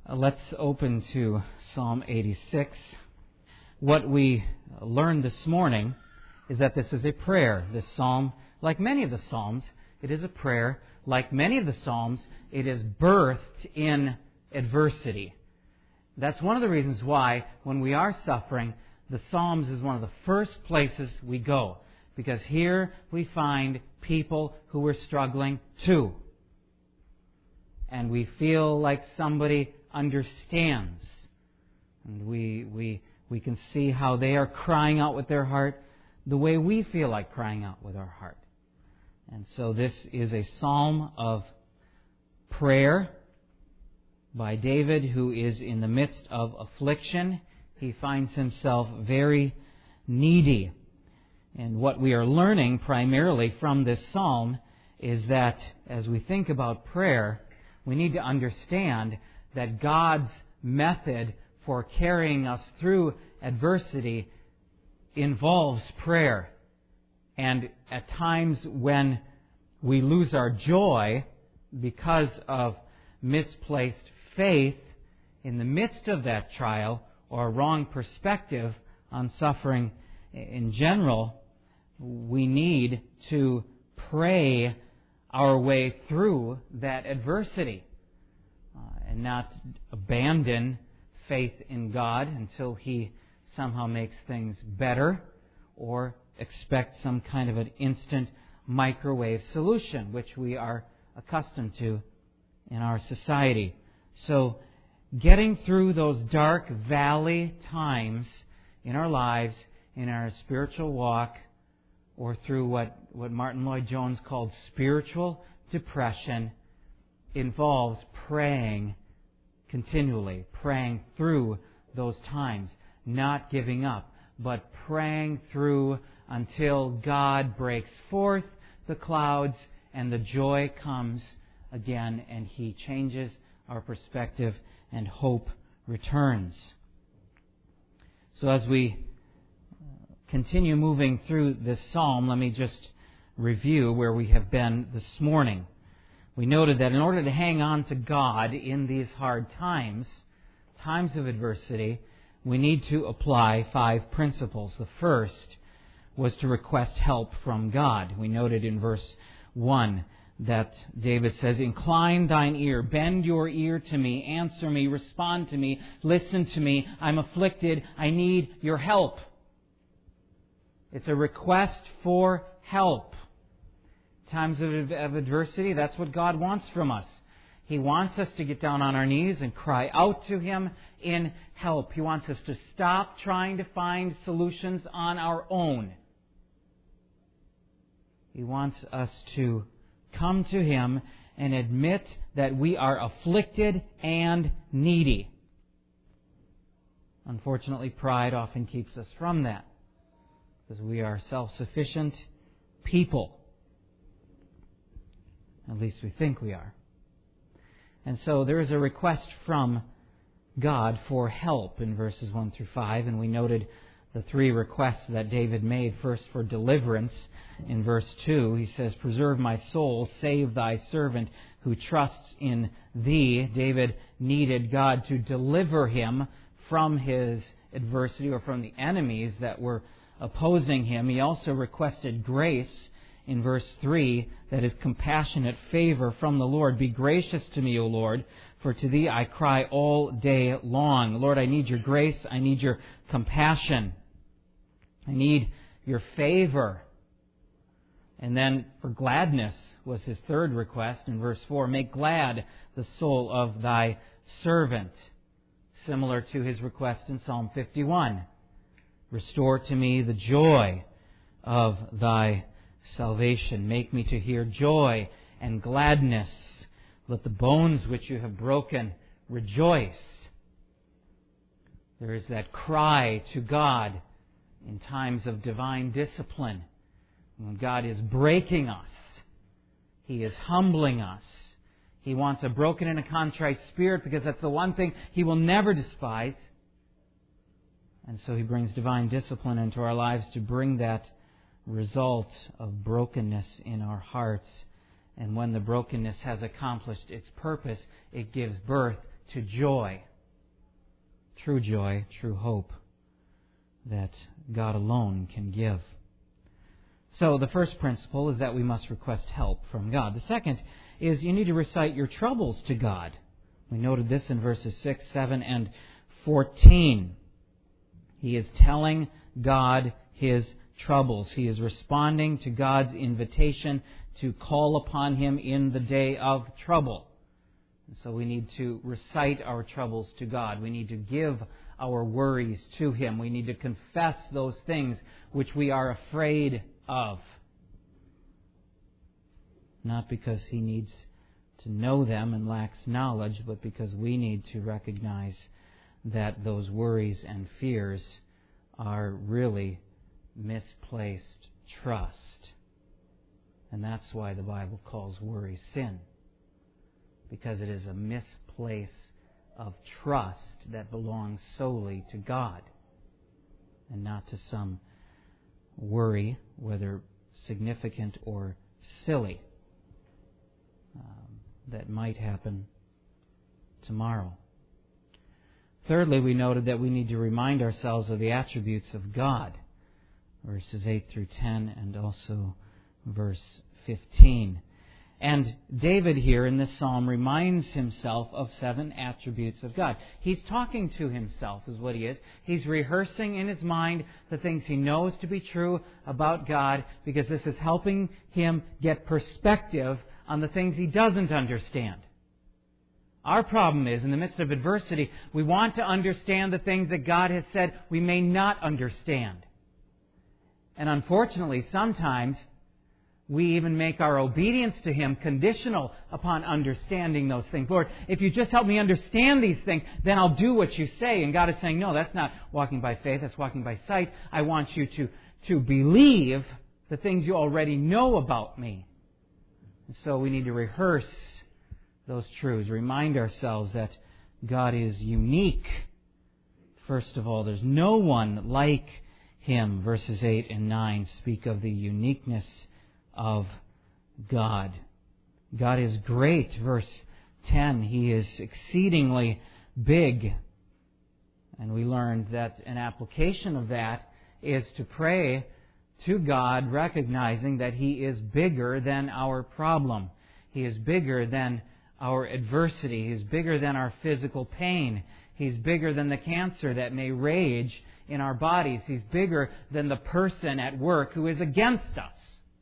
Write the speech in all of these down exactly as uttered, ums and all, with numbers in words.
Uh, let's open to Psalm eighty-six. What we learned this morning is that this is a prayer. This psalm, like many of the psalms, it is a prayer. Like many of the psalms, it is birthed in adversity. That's one of the reasons why, when we are suffering, the Psalms is one of the first places we go. Because here we find people who are struggling too. And we feel like somebody understands. And we we we can see how they are crying out with their heart the way we feel like crying out with our heart. And so this is a psalm of prayer by David, who is in the midst of affliction. He finds himself very needy. And what we are learning primarily from this psalm is that as we think about prayer, we need to understand that God's method for carrying us through adversity involves prayer. And at times when we lose our joy because of misplaced faith in the midst of that trial, or a wrong perspective on suffering in general, we need to pray our way through that adversity uh, and not abandon faith in God until He somehow makes things better, or expect some kind of an instant microwave solution, which we are accustomed to in our society. So, getting through those dark valley times in our lives, in our spiritual walk, or through what, what Martin Lloyd-Jones called spiritual depression, involves praying continually, praying through those times, not giving up, but praying through until God breaks forth the clouds and the joy comes again and He changes our perspective and hope returns. So as we continue moving through this psalm, let me just review where we have been this morning. We noted that in order to hang on to God in these hard times, times of adversity, we need to apply five principles. The first was to request help from God. We noted in verse one that David says, "Incline thine ear, bend your ear to me, answer me, respond to me, listen to me. I'm afflicted, I need your help." It's a request for help. Times of, of adversity, that's what God wants from us. He wants us to get down on our knees and cry out to Him in help. He wants us to stop trying to find solutions on our own. He wants us to come to Him and admit that we are afflicted and needy. Unfortunately, pride often keeps us from that, because we are self-sufficient people. At least we think we are. And so there is a request from God for help in verses one through five, and we noted the three requests that David made. First, for deliverance. In verse two, he says, "Preserve my soul, save thy servant who trusts in thee." David needed God to deliver him from his adversity, or from the enemies that were opposing him. He also requested grace in verse three, that is compassionate favor from the Lord. "Be gracious to me, O Lord, for to thee I cry all day long." Lord, I need your grace. I need your compassion. I need your favor. And then for gladness was his third request in verse four. "Make glad the soul of thy servant." Similar to his request in Psalm fifty-one. "Restore to me the joy of thy salvation. Make me to hear joy and gladness. Let the bones which you have broken rejoice." There is that cry to God in times of divine discipline. When God is breaking us, He is humbling us. He wants a broken and a contrite spirit, because that's the one thing He will never despise. And so He brings divine discipline into our lives to bring that result of brokenness in our hearts. And when the brokenness has accomplished its purpose, it gives birth to joy. True joy, true hope that God alone can give. So the first principle is that we must request help from God. The second is you need to recite your troubles to God. We noted this in verses six, seven, and fourteen. He is telling God his troubles. He is responding to God's invitation to call upon Him in the day of trouble. And so we need to recite our troubles to God. We need to give our worries to Him. We need to confess those things which we are afraid of. Not because He needs to know them and lacks knowledge, but because we need to recognize that those worries and fears are really misplaced trust. And that's why the Bible calls worry sin. Because it is a misplace of trust that belongs solely to God and not to some worry, whether significant or silly, um, that might happen tomorrow. Thirdly, we noted that we need to remind ourselves of the attributes of God, verses eight through ten and also verse fifteen. And David here in this psalm reminds himself of seven attributes of God. He's talking to himself, is what he is. He's rehearsing in his mind the things he knows to be true about God, because this is helping him get perspective on the things he doesn't understand. Our problem is, in the midst of adversity, we want to understand the things that God has said we may not understand. And unfortunately, sometimes we even make our obedience to Him conditional upon understanding those things. Lord, if you just help me understand these things, then I'll do what you say. And God is saying, no, that's not walking by faith, that's walking by sight. I want you to, to believe the things you already know about me. And so we need to rehearse those truths. Remind ourselves that God is unique. First of all, there's no one like Him. Verses eight and nine speak of the uniqueness of God. God is great. Verse ten, He is exceedingly big. And we learned that an application of that is to pray to God, recognizing that He is bigger than our problem. He is bigger than our adversity. He is bigger than our physical pain. He's bigger than the cancer that may rage in our bodies. He's bigger than the person at work who is against us.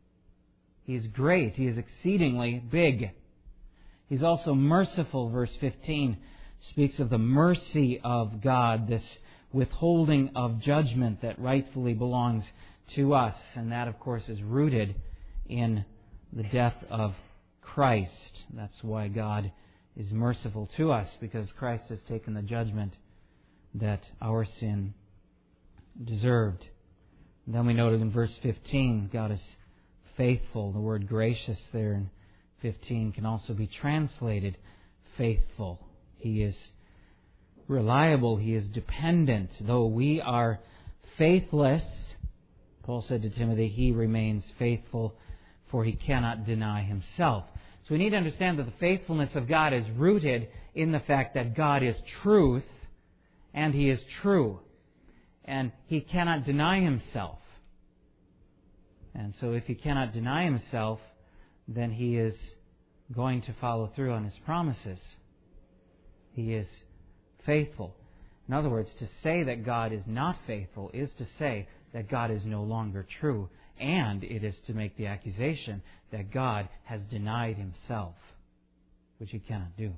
He's great. He is exceedingly big. He's also merciful. Verse fifteen speaks of the mercy of God, this withholding of judgment that rightfully belongs to us. And that, of course, is rooted in the death of Christ. That's why God is merciful to us, because Christ has taken the judgment that our sin deserved. And then we noted in verse fifteen, God is faithful. The word gracious there in fifteen can also be translated faithful. He is reliable. He is dependent. Though we are faithless, Paul said to Timothy, He remains faithful, for He cannot deny Himself. So we need to understand that the faithfulness of God is rooted in the fact that God is truth and He is true. And He cannot deny Himself. And so if He cannot deny Himself, then He is going to follow through on His promises. He is faithful. In other words, to say that God is not faithful is to say that God is no longer true. And it is to make the accusation that God has denied Himself, which He cannot do.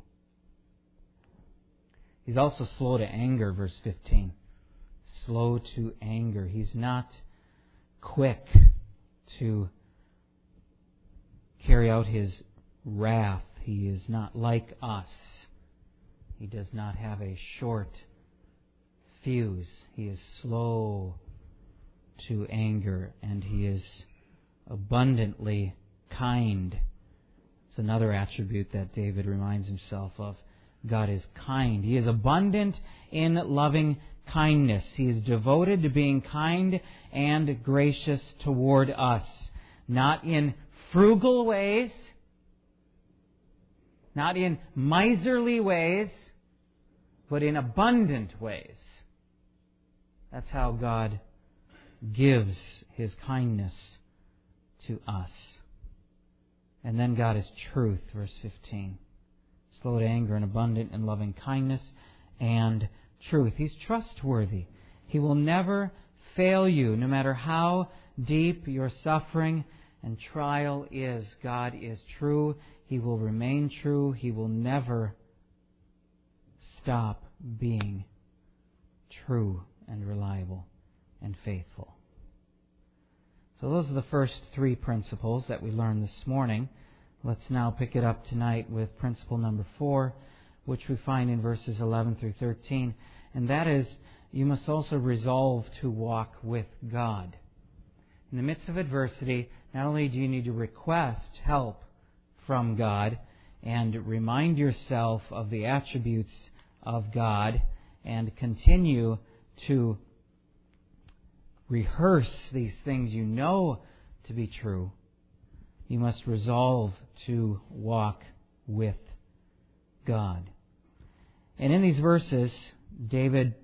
He's also slow to anger, verse fifteen. Slow to anger. He's not quick to carry out His wrath. He is not like us. He does not have a short fuse. He is slow to anger, and He is abundantly kind. It's another attribute that David reminds himself of. God is kind. He is abundant in loving kindness. He is devoted to being kind and gracious toward us. Not in frugal ways, not in miserly ways, but in abundant ways. That's how God gives His kindness to us. And then God is truth, verse fifteen. Slow to anger and abundant in loving kindness and truth. He's trustworthy. He will never fail you, no matter how deep your suffering and trial is. God is true. He will remain true. He will never stop being true and reliable and faithful. So those are the first three principles that we learned this morning. Let's now pick it up tonight with principle number four, which we find in verses eleven through thirteen. And that is, you must also resolve to walk with God. In the midst of adversity, not only do you need to request help from God and remind yourself of the attributes of God and continue to rehearse these things you know to be true, you must resolve to walk with God. And in these verses, David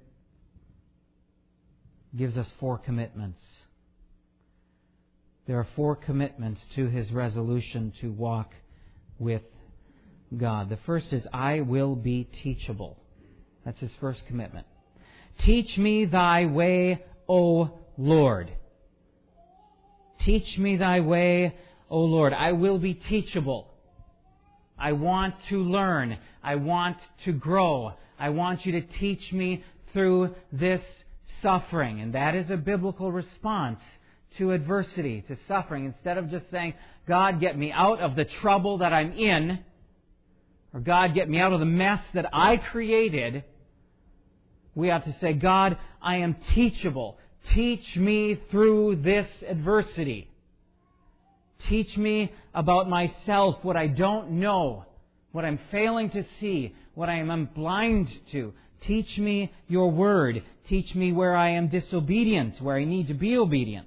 gives us four commitments. There are four commitments to his resolution to walk with God. The first is, I will be teachable. That's his first commitment. Teach me thy way, O Lord. Teach me thy way, O Lord. I will be teachable. I want to learn. I want to grow. I want you to teach me through this suffering. And that is a biblical response to adversity, to suffering. Instead of just saying, God, get me out of the trouble that I'm in, or God, get me out of the mess that I created, we have to say, God, I am teachable. Teach me through this adversity. Teach me about myself, what I don't know, what I'm failing to see, what I am blind to. Teach me your word. Teach me where I am disobedient, where I need to be obedient.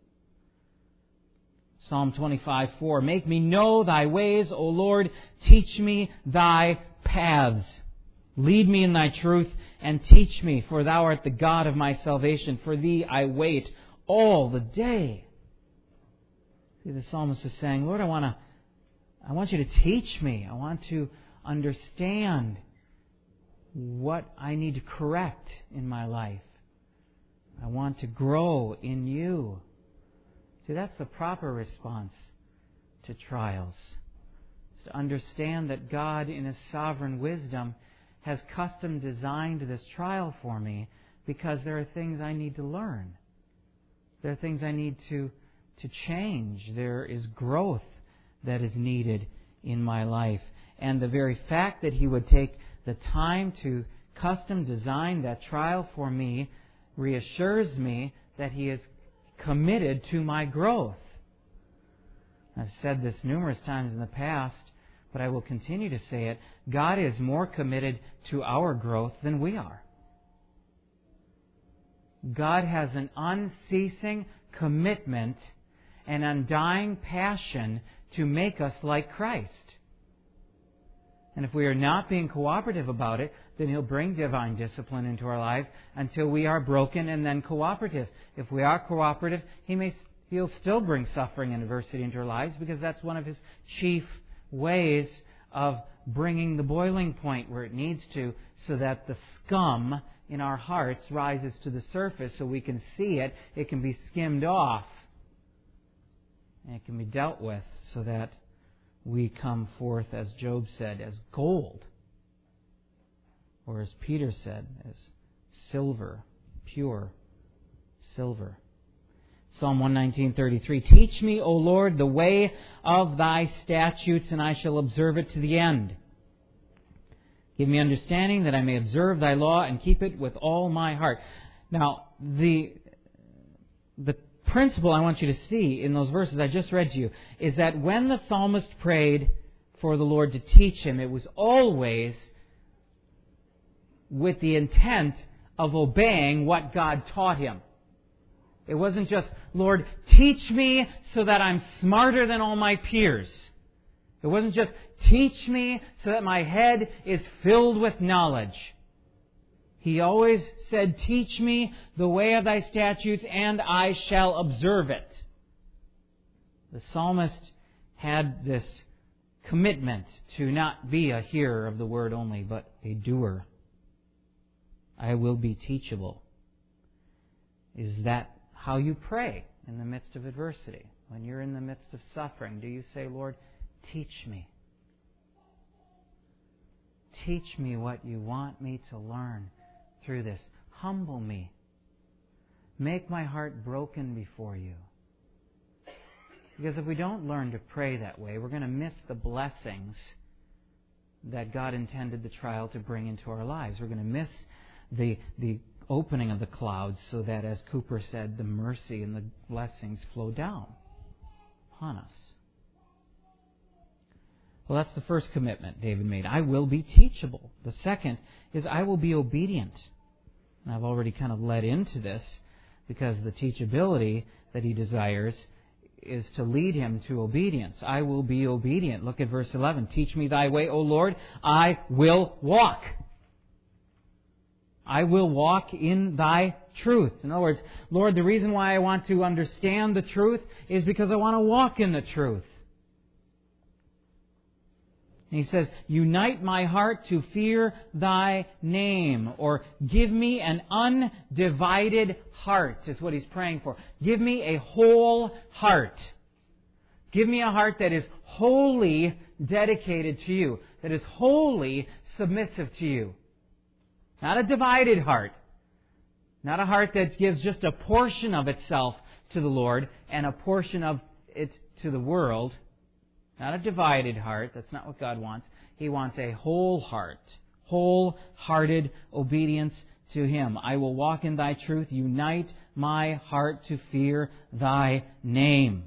Psalm twenty-five four, make me know thy ways, O Lord. Teach me thy paths. Lead me in thy truth and teach me, for thou art the God of my salvation. For thee I wait all the day. See, the psalmist is saying, Lord, I want to, I want you to teach me. I want to understand what I need to correct in my life. I want to grow in you. See, that's the proper response to trials. It's to understand that God, in His sovereign wisdom, has custom designed this trial for me because there are things I need to learn. There are things I need to, to change. There is growth that is needed in my life. And the very fact that He would take the time to custom design that trial for me reassures me that He is committed to my growth. I've said this numerous times in the past, but I will continue to say it. God is more committed to our growth than we are. God has an unceasing commitment and undying passion to make us like Christ. And if we are not being cooperative about it, then He'll bring divine discipline into our lives until we are broken and then cooperative. If we are cooperative, He may, He'll still bring suffering and adversity into our lives because that's one of His chief ways of bringing the boiling point where it needs to, so that the scum in our hearts rises to the surface so we can see it, it can be skimmed off, and it can be dealt with so that we come forth, as Job said, as gold, or as Peter said, as silver, pure silver. Psalm one nineteen thirty-three, teach me, O Lord, the way of thy statutes, and I shall observe it to the end. Give me understanding that I may observe thy law and keep it with all my heart. Now, the the principle I want you to see in those verses I just read to you is that when the psalmist prayed for the Lord to teach him, it was always with the intent of obeying what God taught him. It wasn't just, Lord, teach me so that I'm smarter than all my peers. It wasn't just, teach me so that my head is filled with knowledge. He always said, "Teach me the way of thy statutes, and I shall observe it." The psalmist had this commitment to not be a hearer of the word only, but a doer. I will be teachable. Is that how you pray in the midst of adversity? When you're in the midst of suffering, do you say, "Lord, teach me. Teach me what you want me to learn through this. Humble me. Make my heart broken before you." Because if we don't learn to pray that way, we're going to miss the blessings that God intended the trial to bring into our lives. We're going to miss the the opening of the clouds so that, as Cooper said, the mercy and the blessings flow down upon us. Well, that's the first commitment David made. I will be teachable. The second is I will be obedient. And I've already kind of led into this because the teachability that he desires is to lead him to obedience. I will be obedient. Look at verse eleven. Teach me thy way, O Lord. I will walk. I will walk in thy truth. In other words, Lord, the reason why I want to understand the truth is because I want to walk in the truth. And he says, unite my heart to fear thy name. Or give me an undivided heart is what he's praying for. Give me a whole heart. Give me a heart that is wholly dedicated to you. That is wholly submissive to you. Not a divided heart. Not a heart that gives just a portion of itself to the Lord and a portion of it to the world. Not a divided heart. That's not what God wants. He wants a whole heart. Wholehearted obedience to Him. I will walk in thy truth. Unite my heart to fear thy name.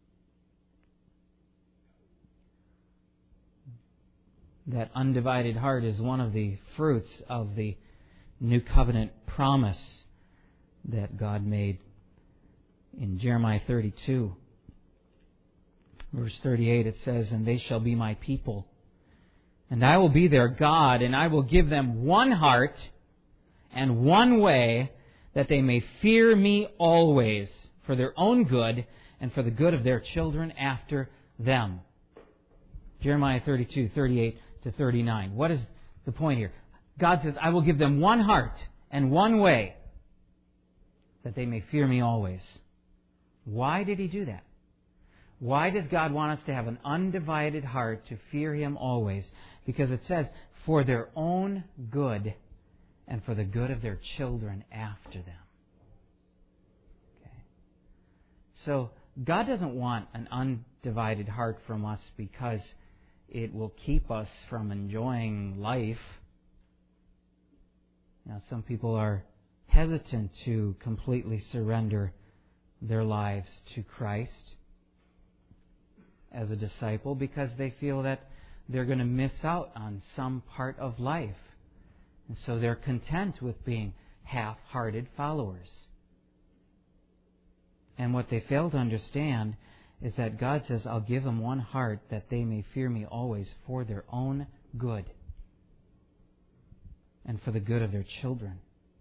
That undivided heart is one of the fruits of the New Covenant promise that God made in Jeremiah thirty-two. Verse thirty-eight, it says, and they shall be my people, and I will be their God, and I will give them one heart and one way, that they may fear me always, for their own good and for the good of their children after them. Jeremiah thirty-two, thirty-eight to thirty-nine. What is the point here? God says, I will give them one heart and one way, that they may fear me always. Why did He do that? Why does God want us to have an undivided heart to fear Him always? Because it says, for their own good and for the good of their children after them. Okay. So God doesn't want an undivided heart from us because it will keep us from enjoying life. Now, some people are hesitant to completely surrender their lives to Christ as a disciple because they feel that they're going to miss out on some part of life. And so they're content with being half-hearted followers. And what they fail to understand is that God says, I'll give them one heart that they may fear me always for their own good and for the good of their children.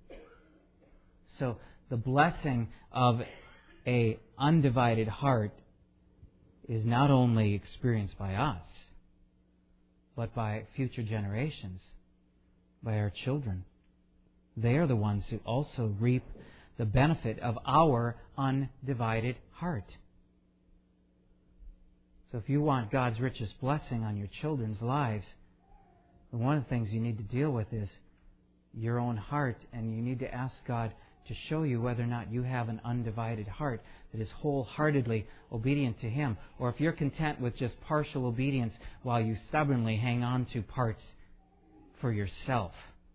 So the blessing of a undivided heart is not only experienced by us, but by future generations, by our children. They are the ones who also reap the benefit of our undivided heart. So if you want God's richest blessing on your children's lives, one of the things you need to deal with is your own heart, and you need to ask God to show you whether or not you have an undivided heart that is wholeheartedly obedient to Him, or if you're content with just partial obedience while you stubbornly hang on to parts for yourself.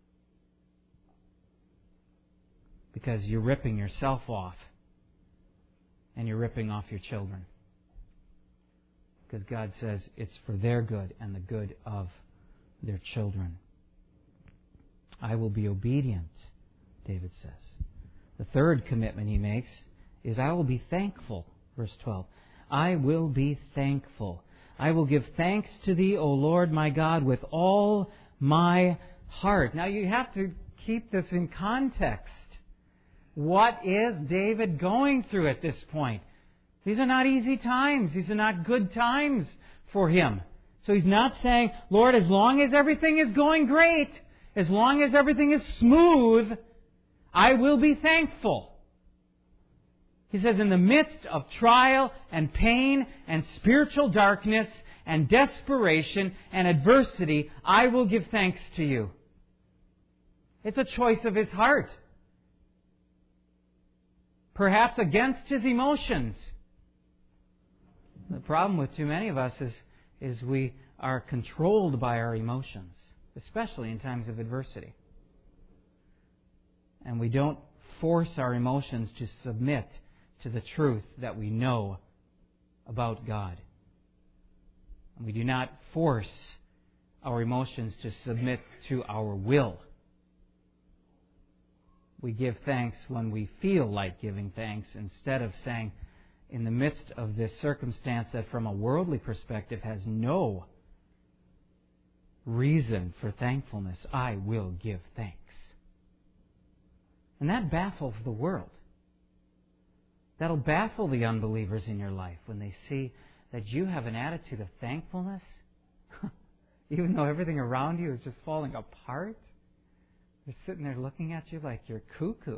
Because you're ripping yourself off, and you're ripping off your children. Because God says it's for their good and the good of their children. I will be obedient, David says. The third commitment he makes is I will be thankful. Verse twelve. I will be thankful. I will give thanks to Thee, O Lord my God, with all my heart. Now you have to keep this in context. What is David going through at this point? These are not easy times. These are not good times for him. So he's not saying, Lord, as long as everything is going great, as long as everything is smooth, I will be thankful. He says, in the midst of trial and pain and spiritual darkness and desperation and adversity, I will give thanks to you. It's a choice of his heart. Perhaps against his emotions. The problem with too many of us is, is we are controlled by our emotions, especially in times of adversity. And we don't force our emotions to submit to the truth that we know about God. And we do not force our emotions to submit to our will. We give thanks when we feel like giving thanks instead of saying, in the midst of this circumstance that from a worldly perspective has no reason for thankfulness, I will give thanks. And that baffles the world. That'll baffle the unbelievers in your life when they see that you have an attitude of thankfulness, even though everything around you is just falling apart. They're sitting there looking at you like you're cuckoo.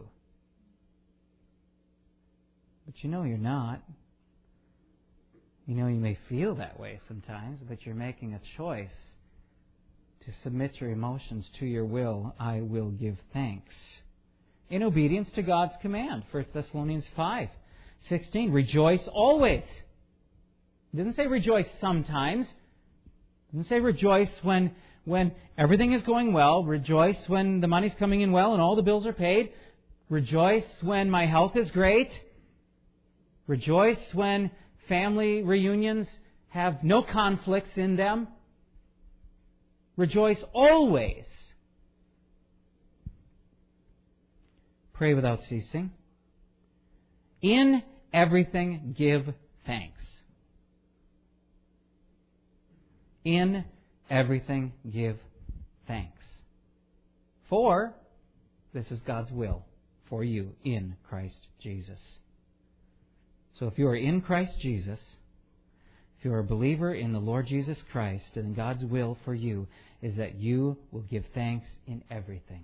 But you know you're not. You know you may feel that way sometimes, but you're making a choice to submit your emotions to your will. I will give thanks. In obedience to God's command. First Thessalonians five sixteen. Rejoice always. It doesn't say rejoice sometimes. It doesn't say rejoice when, when everything is going well. Rejoice when the money's coming in well and all the bills are paid. Rejoice when my health is great. Rejoice when family reunions have no conflicts in them. Rejoice always. Pray without ceasing. In everything give thanks. In everything give thanks. For this is God's will for you in Christ Jesus. So if you are in Christ Jesus, if you are a believer in the Lord Jesus Christ, then God's will for you is that you will give thanks in everything.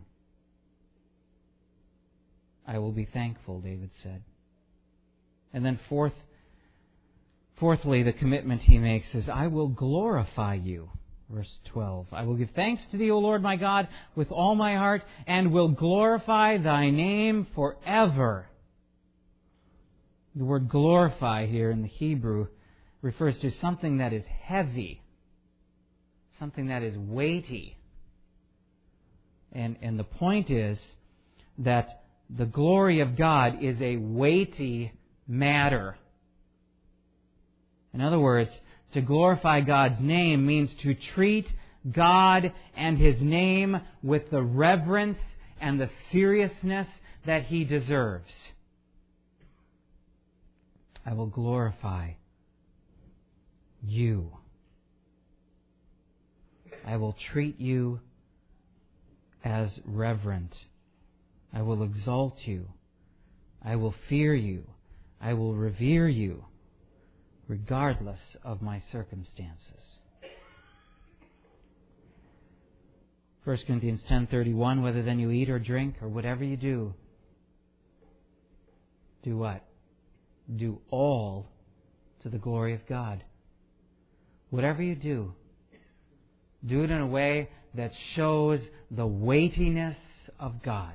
I will be thankful, David said. And then fourth, fourthly, the commitment he makes is, I will glorify you. Verse twelve. I will give thanks to thee, O Lord my God, with all my heart, and will glorify thy name forever. The word glorify here in the Hebrew refers to something that is heavy, something that is weighty. And, and the point is that the glory of God is a weighty matter. In other words, to glorify God's name means to treat God and His name with the reverence and the seriousness that He deserves. I will glorify you. I will treat you as reverent. I will exalt you. I will fear you. I will revere you, regardless of my circumstances. First Corinthians ten thirty-one, whether then you eat or drink or whatever you do, do what? Do all to the glory of God. Whatever you do, do it in a way that shows the weightiness of God.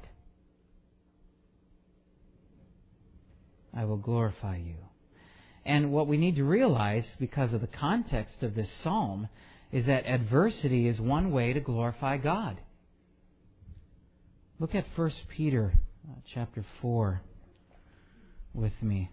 I will glorify you. And what we need to realize, because of the context of this psalm, is that adversity is one way to glorify God. Look at First Peter uh, chapter four with me.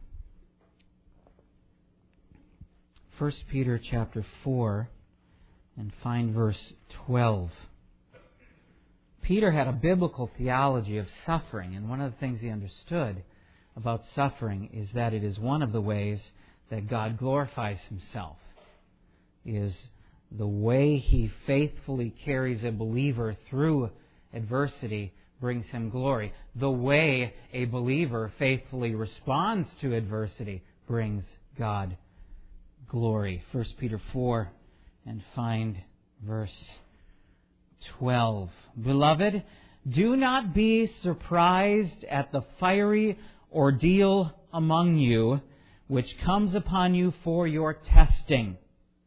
First Peter chapter four, and find verse twelve. Peter had a biblical theology of suffering, and one of the things he understood about suffering is that it is one of the ways that God glorifies Himself, is the way He faithfully carries a believer through adversity brings Him glory. The way a believer faithfully responds to adversity brings God glory. First Peter four, and find verse twelve. Beloved, do not be surprised at the fiery ordeal among you, which comes upon you for your testing,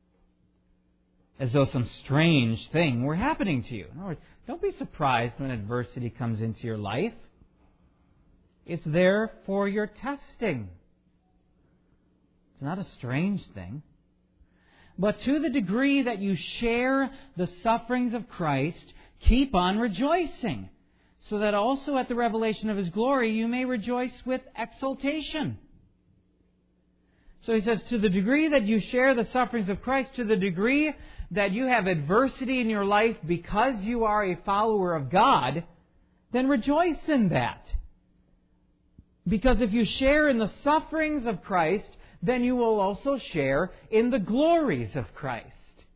as though some strange thing were happening to you. In other words, don't be surprised when adversity comes into your life. It's there for your testing. It's not a strange thing. But to the degree that you share the sufferings of Christ, keep on rejoicing, so that also at the revelation of His glory you may rejoice with exultation. So he says, to the degree that you share the sufferings of Christ, to the degree that you have adversity in your life because you are a follower of God, then rejoice in that. Because if you share in the sufferings of Christ, then you will also share in the glories of Christ.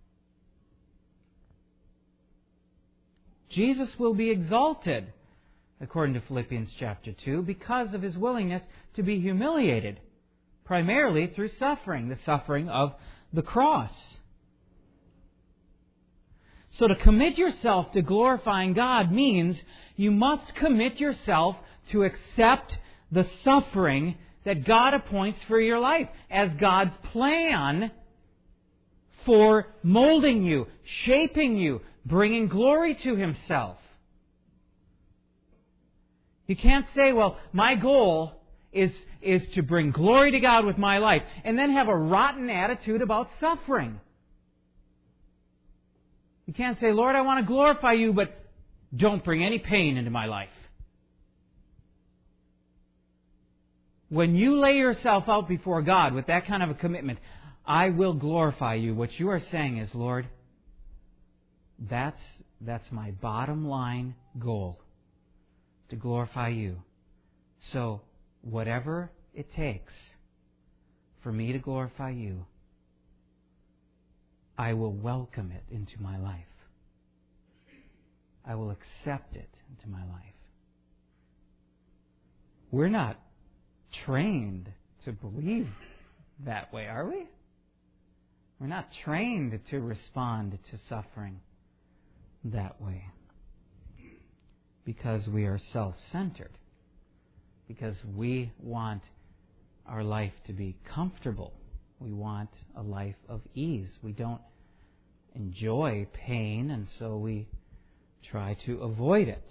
Jesus will be exalted, according to Philippians chapter two, because of His willingness to be humiliated, primarily through suffering, the suffering of the cross. So to commit yourself to glorifying God means you must commit yourself to accept the suffering that God appoints for your life as God's plan for molding you, shaping you, bringing glory to Himself. You can't say, well, my goal is, is to bring glory to God with my life, and then have a rotten attitude about suffering. You can't say, Lord, I want to glorify You, but don't bring any pain into my life. When you lay yourself out before God with that kind of a commitment, I will glorify You, what you are saying is, Lord, that's, that's my bottom line goal, to glorify You. So, whatever it takes for me to glorify You, I will welcome it into my life. I will accept it into my life. We're not trained to believe that way, are we? We're not trained to respond to suffering that way because we are self-centered, because we want our life to be comfortable. We want a life of ease. We don't enjoy pain, and so we try to avoid it.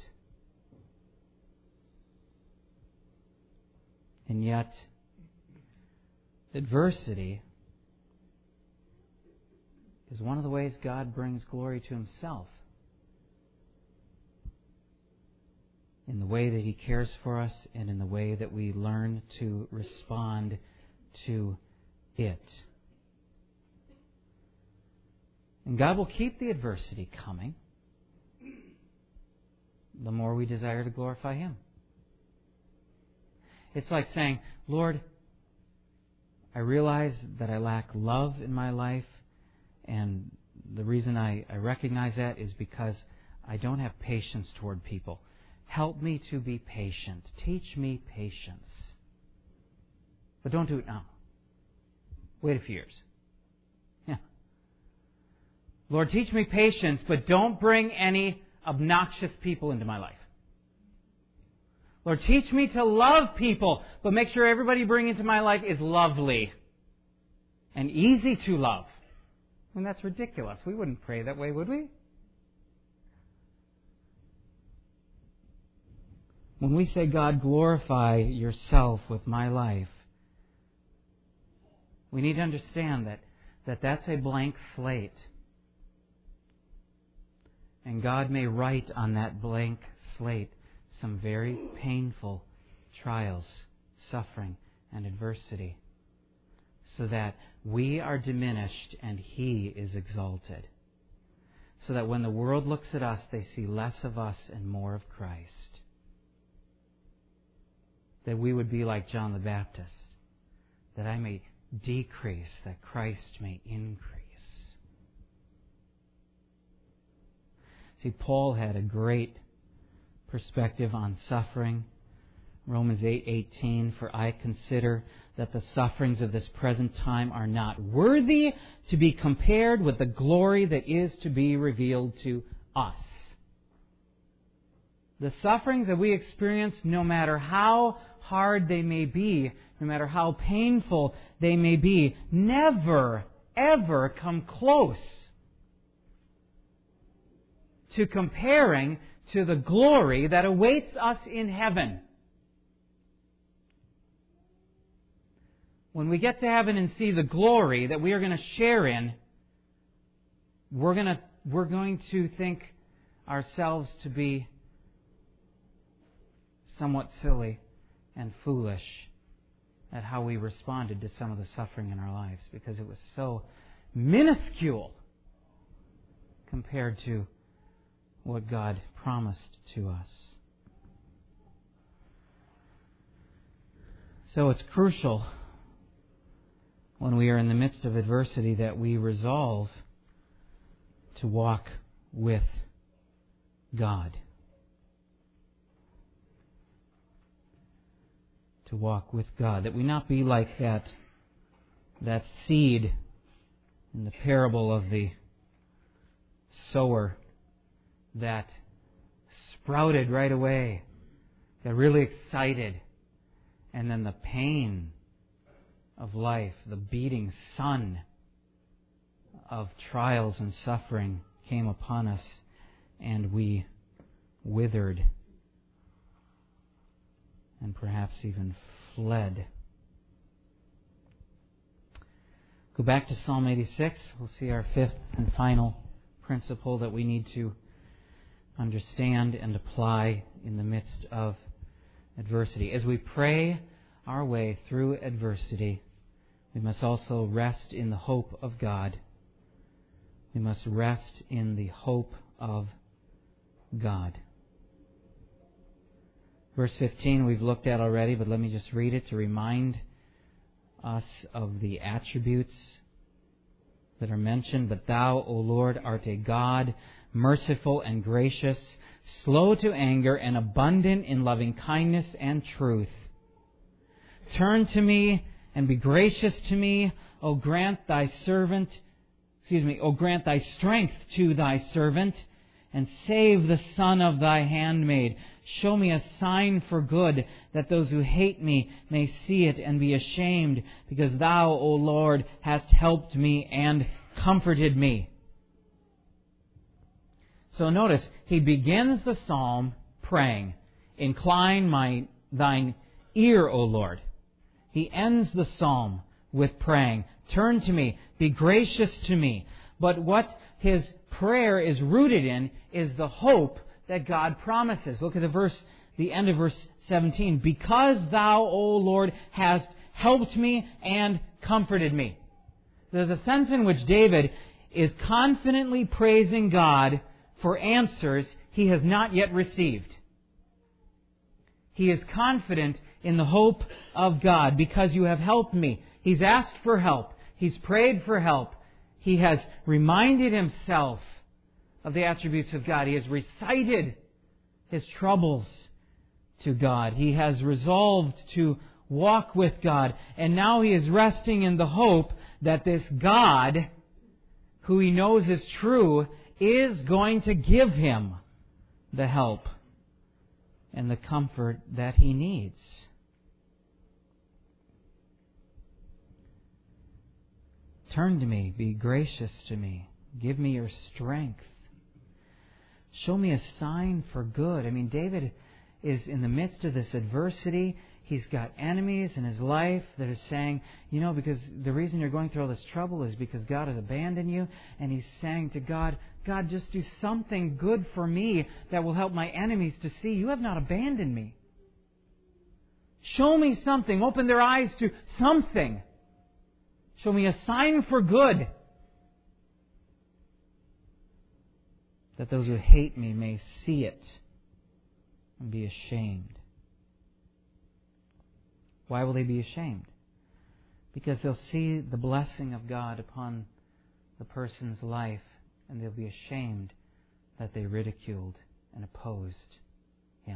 And yet, adversity is one of the ways God brings glory to Himself. In the way that He cares for us and in the way that we learn to respond to it. And God will keep the adversity coming the more we desire to glorify Him. It's like saying, Lord, I realize that I lack love in my life, and the reason I, I recognize that is because I don't have patience toward people. Help me to be patient. Teach me patience. But don't do it now. Wait a few years. Yeah. Lord, teach me patience, but don't bring any obnoxious people into my life. Lord, teach me to love people, but make sure everybody you bring into my life is lovely and easy to love. I mean, that's ridiculous. We wouldn't pray that way, would we? When we say, God, glorify Yourself with my life, we need to understand that, that that's a blank slate. And God may write on that blank slate some very painful trials, suffering, and adversity, so that we are diminished and He is exalted. So that when the world looks at us, they see less of us and more of Christ. That we would be like John the Baptist, that I may decrease, that Christ may increase. See, Paul had a great perspective on suffering. Romans eight eighteen, for I consider that the sufferings of this present time are not worthy to be compared with the glory that is to be revealed to us. The sufferings that we experience, no matter how hard they may be, no matter how painful they may be, never, ever come close to comparing to the glory that awaits us in heaven. When we get to heaven and see the glory that we are going to share in, we're going to, we're going to think ourselves to be somewhat silly and foolish at how we responded to some of the suffering in our lives, because it was so minuscule compared to what God promised to us. So it's crucial when we are in the midst of adversity that we resolve to walk with God. To walk with God. That we not be like that, that seed in the parable of the sower that sprouted right away, got really excited, and then the pain of life, the beating sun of trials and suffering came upon us, and we withered and perhaps even fled. Go back to Psalm eighty-six. We'll see our fifth and final principle that we need to understand and apply in the midst of adversity. As we pray our way through adversity, we must also rest in the hope of God. We must rest in the hope of God. Verse fifteen we've looked at already, but let me just read it to remind us of the attributes that are mentioned. But Thou, O Lord, art a God, merciful and gracious, slow to anger and abundant in loving kindness and truth. Turn to me and be gracious to me. O grant thy servant, excuse me, O grant thy strength to thy servant, and save the son of thy handmaid. Show me a sign for good, that those who hate me may see it and be ashamed, because thou, O Lord, hast helped me and comforted me. So notice, he begins the psalm praying, Incline my thine ear, O Lord. He ends the psalm with praying, Turn to me, be gracious to me. But what his prayer is rooted in is the hope that God promises. Look at the verse, the end of verse seventeen. Because thou, O Lord, hast helped me and comforted me. There's a sense in which David is confidently praising God for answers he has not yet received. He is confident in the hope of God. Because you have helped me. He's asked for help. He's prayed for help. He has reminded himself of the attributes of God. He has recited his troubles to God. He has resolved to walk with God. And now he is resting in the hope that this God, who he knows is true, is going to give him the help and the comfort that he needs. Turn to me, be gracious to me, give me your strength. Show me a sign for good. I mean, David is in the midst of this adversity. He's got enemies in his life that are saying, you know, because the reason you're going through all this trouble is because God has abandoned you. And he's saying to God, God, just do something good for me that will help my enemies to see you have not abandoned me. Show me something. Open their eyes to something. Show me a sign for good, that those who hate me may see it and be ashamed. Why will they be ashamed? Because they'll see the blessing of God upon the person's life, and they'll be ashamed that they ridiculed and opposed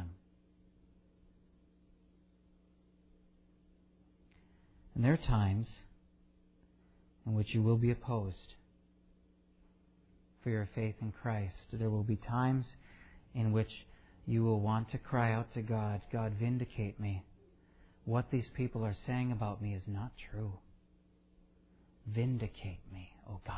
And there are times in which you will be opposed for your faith in Christ. There will be times in which you will want to cry out to God, God, vindicate me. What these people are saying about me is not true. Vindicate me, O God.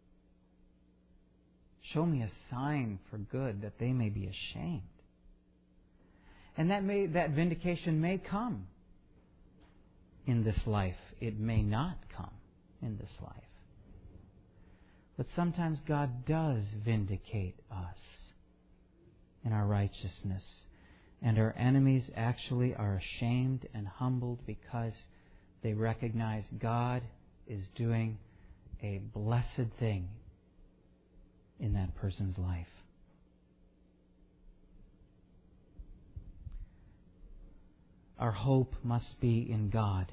Show me a sign for good that they may be ashamed. And that may that vindication may come in this life. It may not come in this life. But sometimes God does vindicate us in our righteousness. And our enemies actually are ashamed and humbled because they recognize God is doing a blessed thing in that person's life. Our hope must be in God.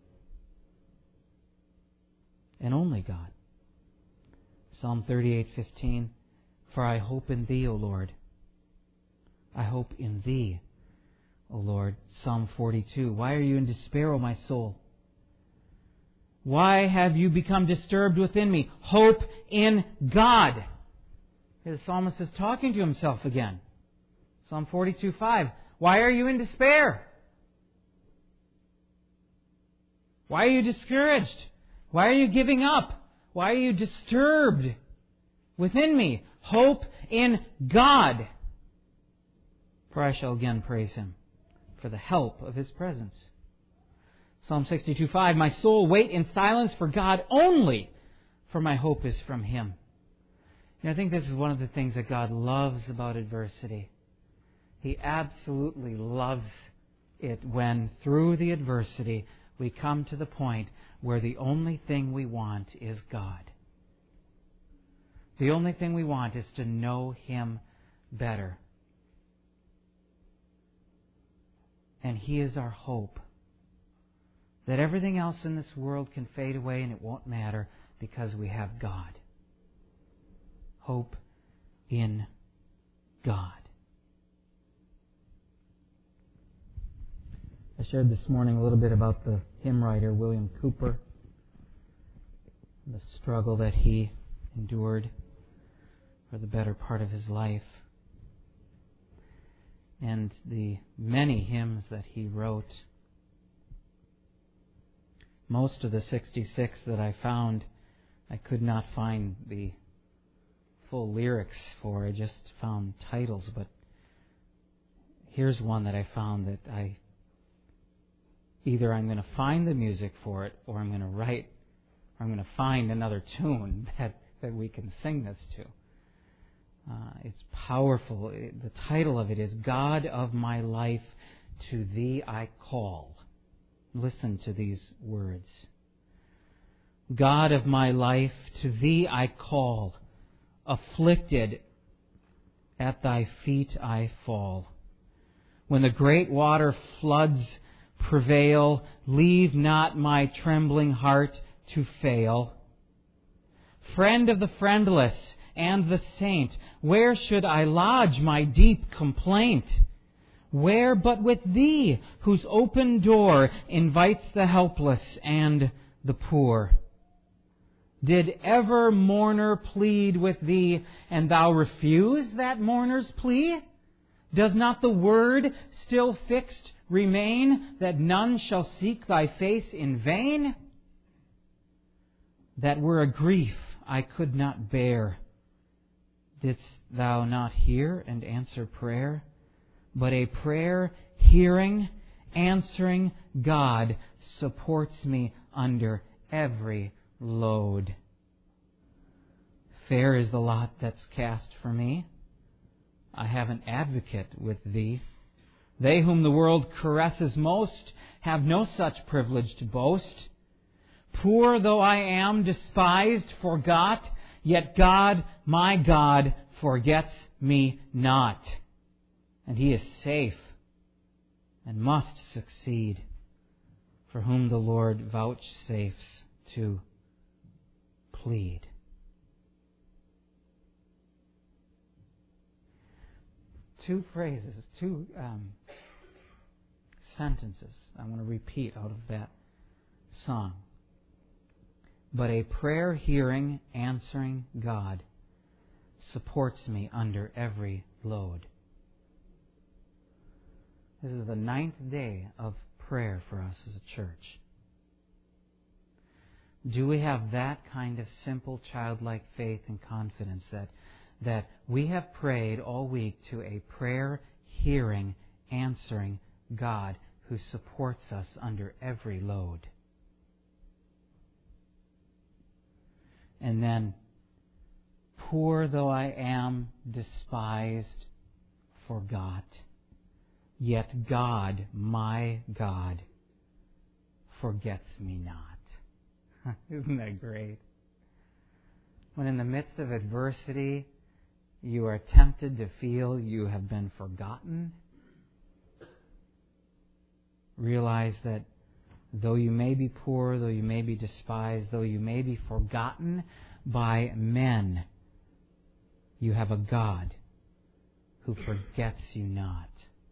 And only God. Psalm thirty-eight fifteen, for I hope in Thee, O Lord. I hope in Thee, O Lord. Psalm forty-two, why are you in despair, O my soul? Why have you become disturbed within me? Hope in God. The psalmist is talking to himself again. Psalm forty-two five, why are you in despair? Why are you discouraged? Why are you giving up? Why are you disturbed within me? Hope in God. For I shall again praise Him for the help of His presence. Psalm sixty-two five, my soul, wait in silence for God only, for my hope is from Him. And I think this is one of the things that God loves about adversity. He absolutely loves it when, through the adversity, we come to the point where the only thing we want is God. The only thing we want is to know Him better. And He is our hope. That everything else in this world can fade away and it won't matter because we have God. Hope in God. I shared this morning a little bit about the hymn writer William Cowper, the struggle that he endured for the better part of his life, and the many hymns that he wrote. Most of the sixty-six that I found, I could not find the full lyrics for. I just found titles, but here's one that I found that I either I'm going to find the music for it, or I'm going to write, or I'm going to find another tune that, that we can sing this to. Uh, it's powerful. It, the title of it is God of My Life, to Thee I Call. Listen to these words. God of my life, to Thee I call. Afflicted, at Thy feet I fall. When the great water floods prevail, leave not my trembling heart to fail. Friend of the friendless and the saint, where should I lodge my deep complaint? Where but with Thee, whose open door invites the helpless and the poor? Did ever mourner plead with Thee, and Thou refuse that mourner's plea? Does not the word still fixed remain, that none shall seek Thy face in vain? That were a grief I could not bear. Didst Thou not hear and answer prayer? But a prayer hearing, answering God supports me under every load. Fair is the lot that's cast for me. I have an advocate with Thee. They whom the world caresses most have no such privilege to boast. Poor though I am, despised, forgot, yet God, my God, forgets me not. And He is safe and must succeed, for whom the Lord vouchsafes to plead. Two phrases, two um, sentences I want to repeat out of that song. But a prayer-hearing, answering God supports me under every load. This is the ninth day of prayer for us as a church. Do we have that kind of simple, childlike faith and confidence that, that we have prayed all week to a prayer-hearing, answering God who supports us under every load? And then, poor though I am, despised, forgot, yet God, my God, forgets me not. Isn't that great? When in the midst of adversity, you are tempted to feel you have been forgotten, realize that though you may be poor, though you may be despised, though you may be forgotten by men, you have a God who forgets you not.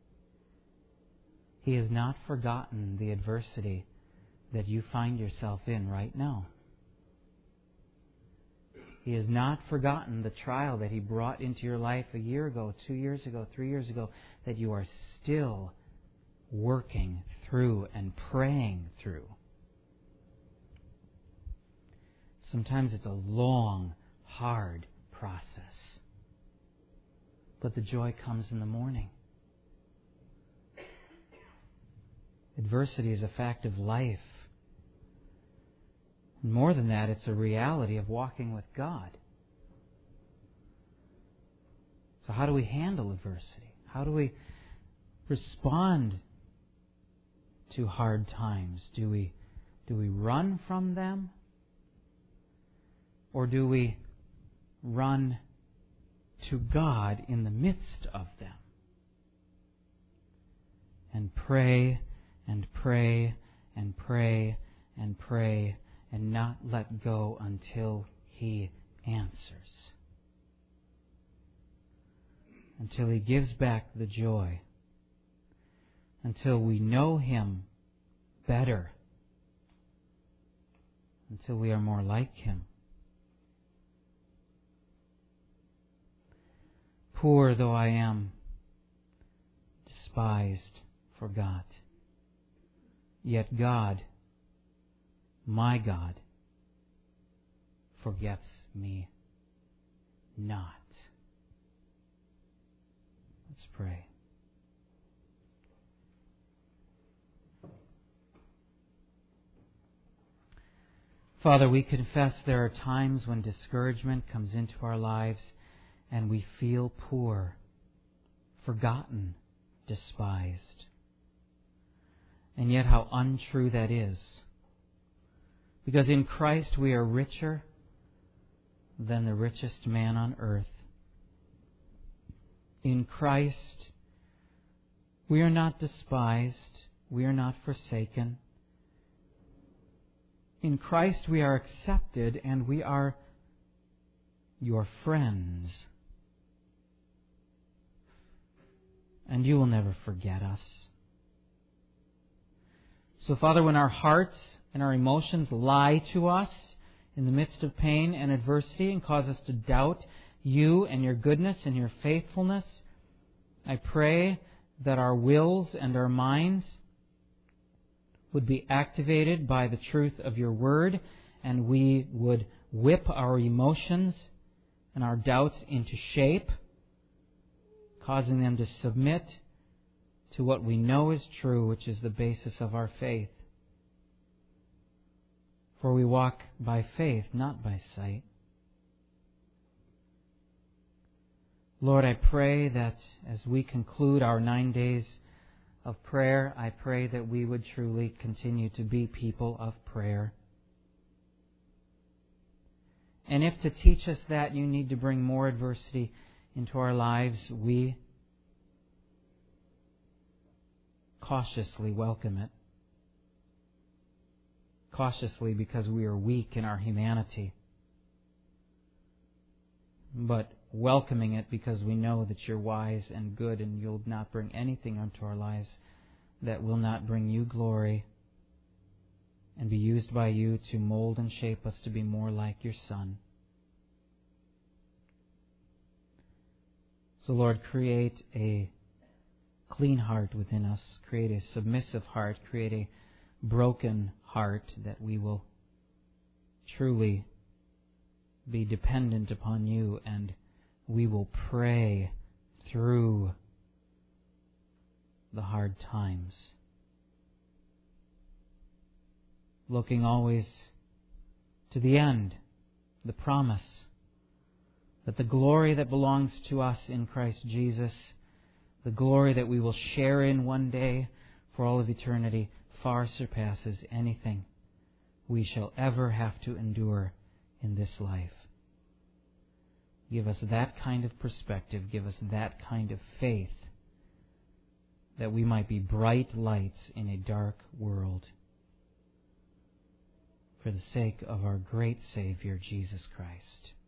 He has not forgotten the adversity that you find yourself in right now. He has not forgotten the trial that He brought into your life a year ago, two years ago, three years ago, that you are still working through and praying through. Sometimes it's a long, hard process. But the joy comes in the morning. Adversity is a fact of life. And more than that, it's a reality of walking with God. So how do we handle adversity? How do we respond to hard times? Do we, do we run from them? Or do we run to God in the midst of them? And pray and pray and pray and pray and not let go until He answers. Until He gives back the joy. Until we know Him better. Until we are more like Him. Poor though I am, despised, forgot, yet God, my God, forgets me not. Let's pray. Father, we confess there are times when discouragement comes into our lives and we feel poor, forgotten, despised. And yet how untrue that is. Because in Christ we are richer than the richest man on earth. In Christ we are not despised, we are not forsaken. In Christ we are accepted and we are your friends. And you will never forget us. So, Father, when our hearts and our emotions lie to us in the midst of pain and adversity and cause us to doubt you and your goodness and your faithfulness, I pray that our wills and our minds would be activated by the truth of your word, and we would whip our emotions and our doubts into shape, causing them to submit to what we know is true, which is the basis of our faith. For we walk by faith, not by sight. Lord, I pray that as we conclude our nine days of prayer, I pray that we would truly continue to be people of prayer. And if to teach us that you need to bring more adversity into our lives, we cautiously welcome it. Cautiously because we are weak in our humanity. But welcoming it because we know that you're wise and good and you'll not bring anything onto our lives that will not bring you glory and be used by you to mold and shape us to be more like your Son. So, Lord, create a clean heart within us. Create a submissive heart. Create a broken heart, that we will truly be dependent upon you, and we will pray through the hard times, looking always to the end, the promise that the glory that belongs to us in Christ Jesus, the glory that we will share in one day for all of eternity, far surpasses anything we shall ever have to endure in this life. Give us that kind of perspective. Give us that kind of faith, that we might be bright lights in a dark world, for the sake of our great Savior, Jesus Christ.